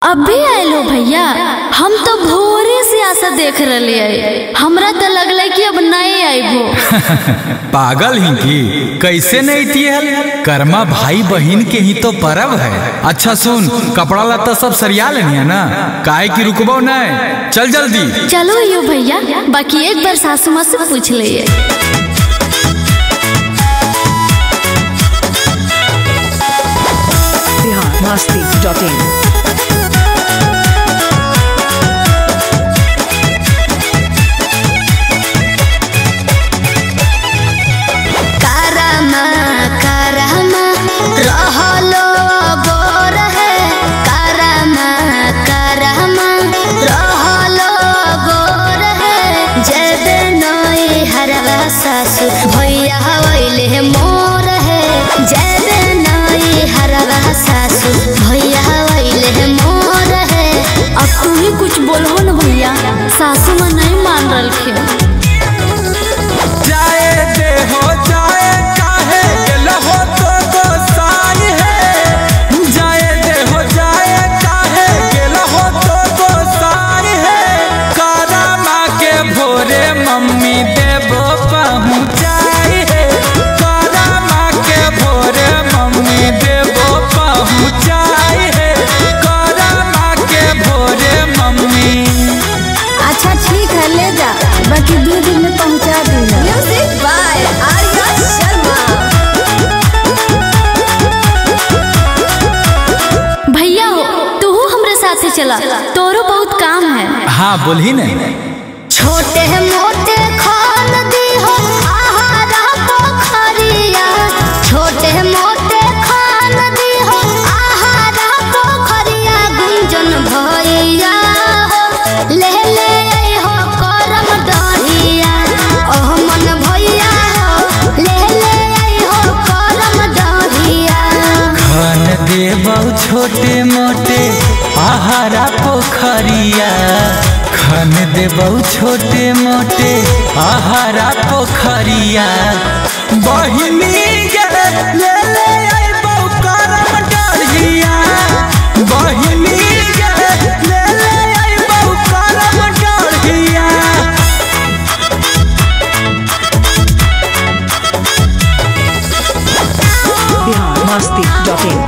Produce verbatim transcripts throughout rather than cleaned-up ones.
अभी आयल हो भैया, हम तो भोरे से आशा देख रहे है। हमरा तो लगल कि अब नहीं आइबो। पागल ही की कैसे नहीं थी हल? कर्मा भाई बहन के ही तो परब है। अच्छा सुन, कपड़ा लत्ता सब सरिया लेनी है ना, काहे की रुकबो नहीं, चल जल्दी। चलो यो भैया, बाकी एक बार सासू माँ से पूछ लिए। मस्ती डॉट इन सासु भैया वैले मोर है, जय नई हरवा सासु भैया वैले मोर है। अब तू ही कुछ बोलो न भैया, सासू माँ नहीं मान रखे। जाए दे हो जाए काहे गेलहो तो गोसाई है, जाए दे हो जाए काहे गेलहो तो गोसाई है। करमा के भोरे मम्मी देबो पहुँचाई है, करमा के भोरे मम्मी देबो पहुँचाई है, करमा के भोरे मम्मी। अच्छा ठीक है, ले जा, बाकी दो दिन में पहुँचा देना। Music by Arya Sharma. भैया हो तू हमरे साथे चला, तोरो बहुत काम है। हाँ बोली नहीं। छोटे मोटे खान दी हो आहारा पोखरिया, छोटे मोटे खान दी हो आहारा पोखरिया। गुंजन भैया हो ले ले आई हो करम दहिया, ओह मन भैया हो ले ले आई हो करम दहिया। खान देबौ छोटे मोटे आहारा पोखरिया, खान देबौ छोटे मोटे आहारा पोखरिया। बहिनी गे ले ले आइबौ करम डढ़िया, बहिनी गे ले ले आइबौ करम डढ़िया। मस्ती डॉट इन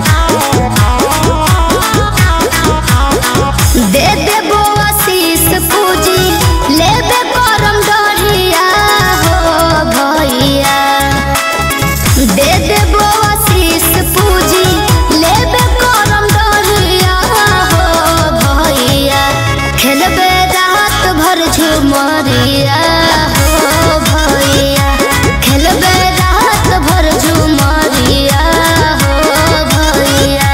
दे देबो आशीष पूजी लेबे करम डढ़िया हो भैया। दे देबो आशीष पूजी लेबे करम डढ़िया हो भैया। खेलबे रात भर झुमरिया हो भैया, खेलबे रात भर झुमरिया हो भैया।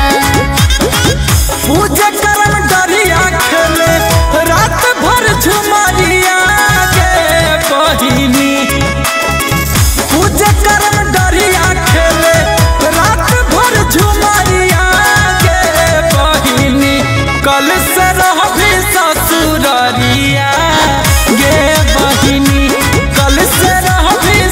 पूजा करम डरिया खेले रात भर झुमरिया गे बहिनी, पूजा करम डरिया खेले रात भर झुमरिया गे बहिनी। कल से रहबी ससुररिया गे बहिनी, कल से रहबी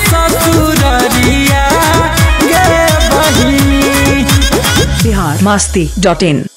ससुररिया गे बहिनी। बिहार मस्ती डॉट इन।